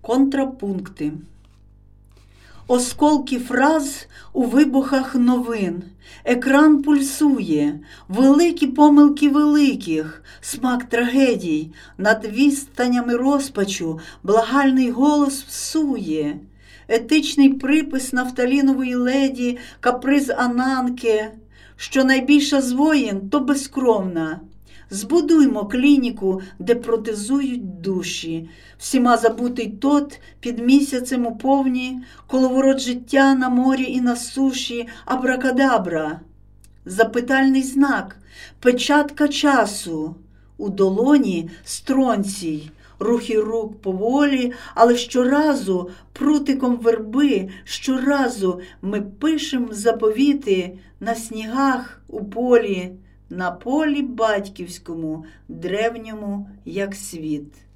Контрапункти. Осколки фраз у вибухах новин. Екран пульсує, великі помилки великих, смак трагедій, над відстанями розпачу благальний голос всує. Етичний припис нафталінової леді, каприз Ананки, що найбільша з воїн, то безкровна. Збудуймо клініку, де протезують душі. Всіма забутий тот під місяцем у повні, коловорот життя на морі і на суші, абракадабра. Запитальний знак, печатка часу. У долоні стронцій, рухи рук поволі, але щоразу прутиком верби, щоразу ми пишем заповіти на снігах у полі, на полі батьківському, древньому, як світ.